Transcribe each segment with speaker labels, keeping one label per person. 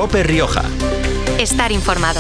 Speaker 1: COPE Rioja.
Speaker 2: Estar informado.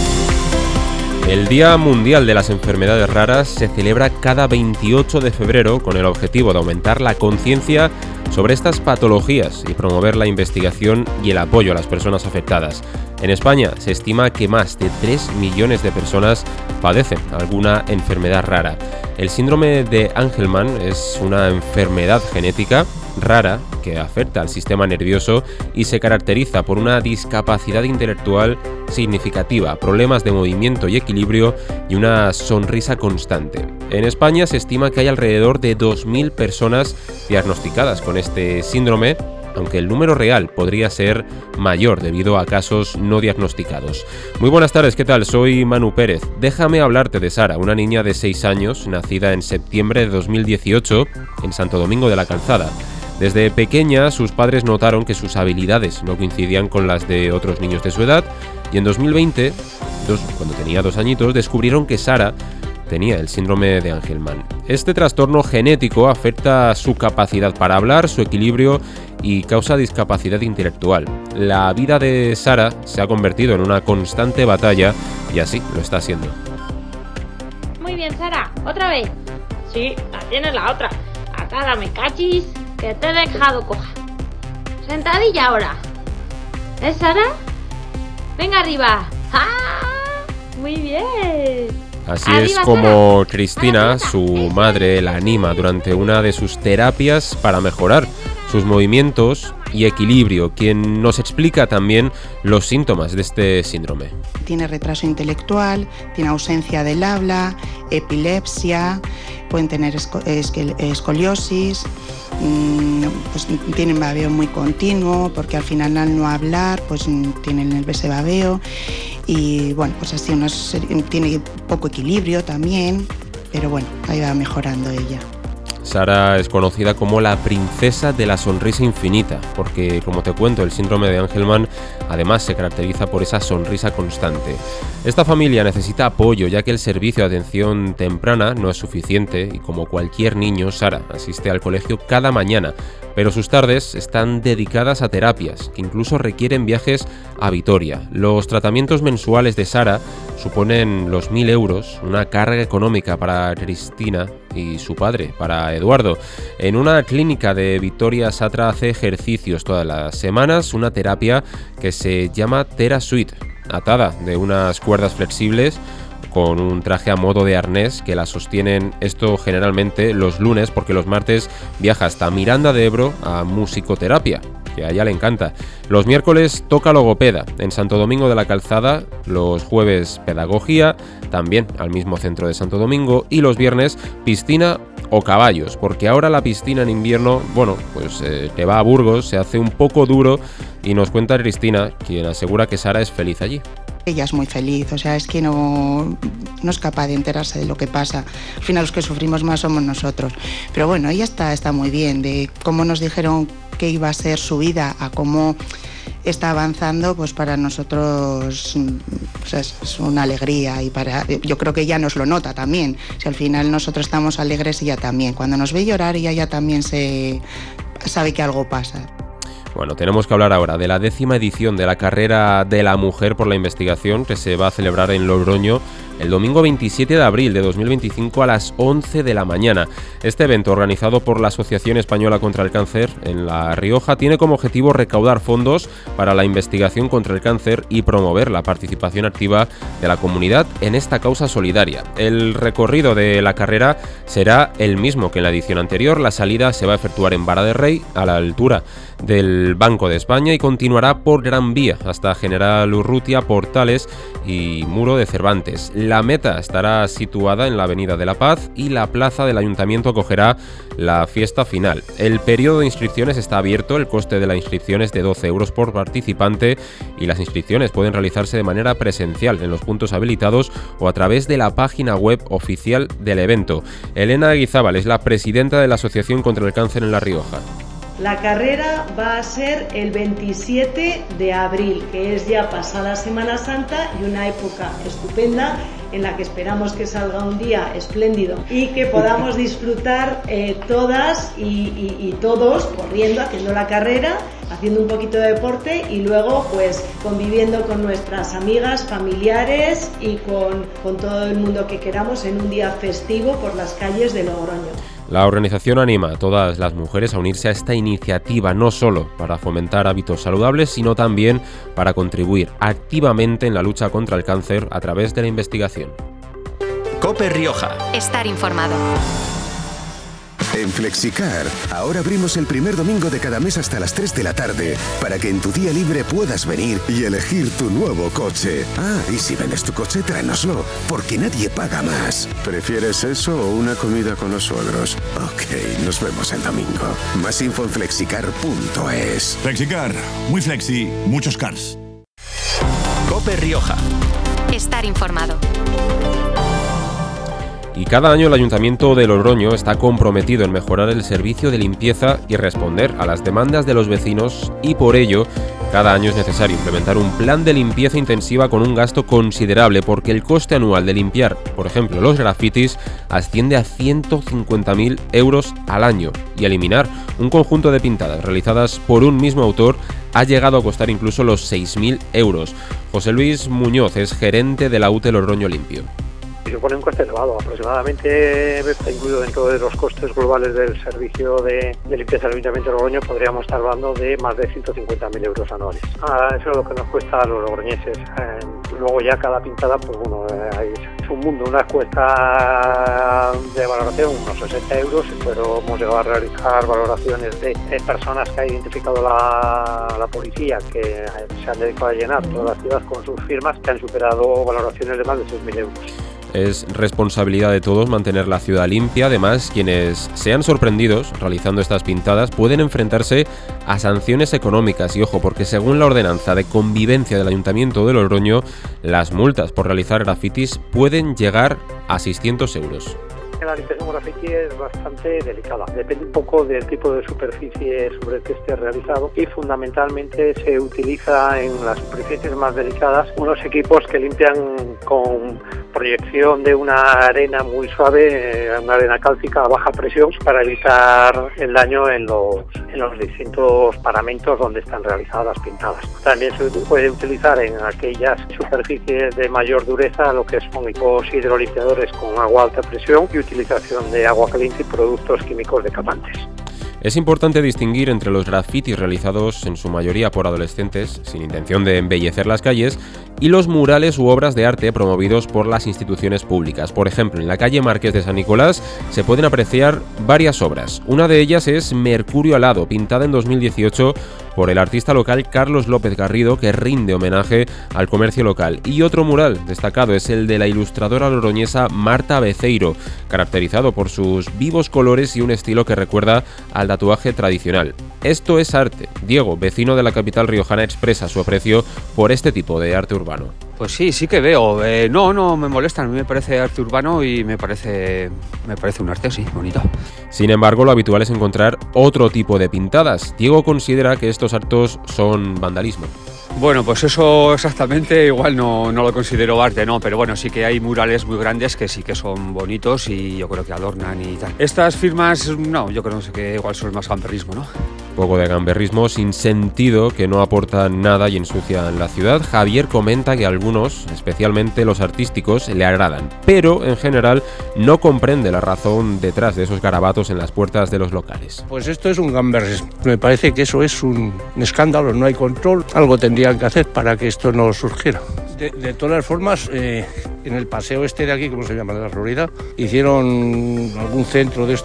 Speaker 3: El Día Mundial de las Enfermedades Raras se celebra cada 28 de febrero con el objetivo de aumentar la conciencia sobre estas patologías y promover la investigación y el apoyo a las personas afectadas. En España se estima que más de 3 millones de personas padecen alguna enfermedad rara. El síndrome de Angelman es una enfermedad genética rara que afecta al sistema nervioso y se caracteriza por una discapacidad intelectual significativa, problemas de movimiento y equilibrio y una sonrisa constante. En España se estima que hay alrededor de 2.000 personas diagnosticadas con este síndrome, aunque el número real podría ser mayor debido a casos no diagnosticados. Muy buenas tardes, ¿qué tal? Soy Manu Pérez. Déjame hablarte de Sara, una niña de 6 años, nacida en septiembre de 2018 en Santo Domingo de la Calzada. Desde pequeña, sus padres notaron que sus habilidades no coincidían con las de otros niños de su edad y en 2020, cuando tenía 2 añitos, descubrieron que Sara tenía el síndrome de Angelman. Este trastorno genético afecta su capacidad para hablar, su equilibrio y causa discapacidad intelectual. La vida de Sara se ha convertido en una constante batalla y así lo está haciendo.
Speaker 4: Muy bien, Sara, otra vez. Sí, la tienes la otra. Acá dame cachis, que te he dejado coja. Sentadilla ahora. ¿Es Sara? Venga arriba. ¡Ah! Muy bien.
Speaker 3: Así es como Cristina, su madre, la anima durante una de sus terapias para mejorar sus movimientos y equilibrio, quien nos explica también los síntomas de este síndrome.
Speaker 5: Tiene retraso intelectual, tiene ausencia del habla, epilepsia, pueden tener escoliosis, pues tienen babeo muy continuo, porque al final al no hablar pues tienen ese babeo. Y bueno, pues así tiene poco equilibrio también, pero bueno, ahí va mejorando ella.
Speaker 3: Sara es conocida como la princesa de la sonrisa infinita, porque, como te cuento, el síndrome de Angelman además se caracteriza por esa sonrisa constante. Esta familia necesita apoyo, ya que el servicio de atención temprana no es suficiente y, como cualquier niño, Sara asiste al colegio cada mañana, pero sus tardes están dedicadas a terapias, que incluso requieren viajes a Vitoria. Los tratamientos mensuales de Sara suponen los 1.000 euros, una carga económica para Cristina y su padre, para Eduardo. En una clínica de Vitoria, Sara hace ejercicios todas las semanas, una terapia que se llama TheraSuite, atada de unas cuerdas flexibles con un traje a modo de arnés que la sostienen, esto generalmente los lunes, porque los martes viaja hasta Miranda de Ebro a musicoterapia, que a ella le encanta. Los miércoles toca logopeda en Santo Domingo de la Calzada, los jueves pedagogía, también al mismo centro de Santo Domingo, y los viernes piscina o caballos, porque ahora la piscina en invierno, que va a Burgos, se hace un poco duro y nos cuenta Cristina, quien asegura que Sara es feliz allí.
Speaker 5: Ella es muy feliz, o sea, es que no es capaz de enterarse de lo que pasa. Al final los que sufrimos más somos nosotros. Pero bueno, ella está muy bien, de cómo nos dijeron que iba a ser su vida a cómo está avanzando, pues para nosotros es una alegría y yo creo que ella nos lo nota también. Si al final nosotros estamos alegres, ella también. Cuando nos ve llorar, ella también sabe que algo pasa.
Speaker 3: Bueno, tenemos que hablar ahora de la 10ª edición de la Carrera de la Mujer por la Investigación, que se va a celebrar en Logroño el domingo 27 de abril de 2025 a las 11 de la mañana. Este evento, organizado por la Asociación Española contra el Cáncer en La Rioja, tiene como objetivo recaudar fondos para la investigación contra el cáncer y promover la participación activa de la comunidad en esta causa solidaria. El recorrido de la carrera será el mismo que en la edición anterior. La salida se va a efectuar en Vara de Rey, a la altura del Banco de España, y continuará por Gran Vía hasta General Urrutia, Portales y Muro de Cervantes. La meta estará situada en la Avenida de la Paz y la plaza del Ayuntamiento acogerá la fiesta final. El periodo de inscripciones está abierto, el coste de la inscripción es de 12 euros por participante y las inscripciones pueden realizarse de manera presencial en los puntos habilitados o a través de la página web oficial del evento. Elena Guizábal es la presidenta de la Asociación contra el Cáncer en La Rioja.
Speaker 6: La carrera va a ser el 27 de abril, que es ya pasada Semana Santa y una época estupenda en la que esperamos que salga un día espléndido y que podamos disfrutar todas y todos corriendo, haciendo la carrera, haciendo un poquito de deporte y luego pues conviviendo con nuestras amigas, familiares y con todo el mundo que queramos en un día festivo por las calles de Logroño.
Speaker 3: La organización anima a todas las mujeres a unirse a esta iniciativa, no solo para fomentar hábitos saludables, sino también para contribuir activamente en la lucha contra el cáncer a través de la investigación.
Speaker 1: COPE Rioja.
Speaker 2: Estar informado.
Speaker 7: En Flexicar, ahora abrimos el primer domingo de cada mes hasta las 3 de la tarde, para que en tu día libre puedas venir y elegir tu nuevo coche. Ah, y si vendes tu coche, tráenoslo, porque nadie paga más. ¿Prefieres eso o una comida con los suegros? Ok, nos vemos el domingo. Más info en flexicar.es.
Speaker 8: Flexicar, muy flexi, muchos cars.
Speaker 1: COPE Rioja.
Speaker 2: Estar informado.
Speaker 3: Y cada año el Ayuntamiento de Logroño está comprometido en mejorar el servicio de limpieza y responder a las demandas de los vecinos, y por ello cada año es necesario implementar un plan de limpieza intensiva con un gasto considerable, porque el coste anual de limpiar, por ejemplo, los grafitis asciende a 150.000 euros al año, y eliminar un conjunto de pintadas realizadas por un mismo autor ha llegado a costar incluso los 6.000 euros. José Luis Muñoz es gerente de la UTE Logroño Limpio.
Speaker 9: Supone un coste elevado, aproximadamente está incluido dentro de los costes globales del servicio de limpieza del Ayuntamiento de Logroño, podríamos estar hablando de más de 150.000 euros anuales. Eso es lo que nos cuesta a los logroñeses. Luego ya cada pintada, pues bueno, es un mundo. Una cuesta de valoración unos 60 euros, pero hemos llegado a realizar valoraciones de personas que ha identificado la policía, que se han dedicado a llenar toda la ciudad con sus firmas, que han superado valoraciones de más de 6.000 euros.
Speaker 3: Es responsabilidad de todos mantener la ciudad limpia. Además, quienes sean sorprendidos realizando estas pintadas pueden enfrentarse a sanciones económicas. Y ojo, porque según la ordenanza de convivencia del Ayuntamiento de Logroño, las multas por realizar grafitis pueden llegar a 600 euros.
Speaker 9: La limpieza graffiti es bastante delicada, depende un poco del tipo de superficie sobre el que esté realizado, y fundamentalmente se utiliza en las superficies más delicadas unos equipos que limpian con proyección de una arena muy suave, una arena cálcica a baja presión, para evitar el daño en los distintos paramentos donde están realizadas las pintadas. También se puede utilizar en aquellas superficies de mayor dureza lo que son equipos hidrolimpiadores con agua a alta presión y utilización de agua caliente y productos químicos decapantes.
Speaker 3: Es importante distinguir entre los grafitis realizados en su mayoría por adolescentes sin intención de embellecer las calles y los murales u obras de arte promovidos por las instituciones públicas. Por ejemplo, en la calle Marqués de San Nicolás se pueden apreciar varias obras. Una de ellas es Mercurio Alado, pintada en 2018 por el artista local Carlos López Garrido, que rinde homenaje al comercio local. Y otro mural destacado es el de la ilustradora loroñesa Marta Beceiro, caracterizado por sus vivos colores y un estilo que recuerda al tatuaje tradicional. Esto es arte. Diego, vecino de la capital riojana, expresa su aprecio por este tipo de arte urbano.
Speaker 10: Pues sí que veo. No me molesta. A mí me parece arte urbano y me parece un arte, sí, bonito.
Speaker 3: Sin embargo, lo habitual es encontrar otro tipo de pintadas. Diego considera que estos actos son vandalismo.
Speaker 10: Bueno, pues eso exactamente igual no lo considero arte, no, pero bueno, sí que hay murales muy grandes que sí que son bonitos y yo creo que adornan y tal. Estas firmas, no, yo creo que igual son más gamberrismo, ¿no?
Speaker 3: Poco de gamberrismo sin sentido que no aportan nada y ensucian la ciudad. Javier comenta que algunos, especialmente los artísticos, le agradan, pero en general no comprende la razón detrás de esos garabatos en las puertas de los locales.
Speaker 11: Pues esto es un gamberrismo. Me parece que eso es un escándalo, no hay control. Algo tendrían que hacer para que esto no surgiera. De todas las formas, en el paseo este de aquí, ¿cómo se llama? De la Florida, hicieron algún centro de esto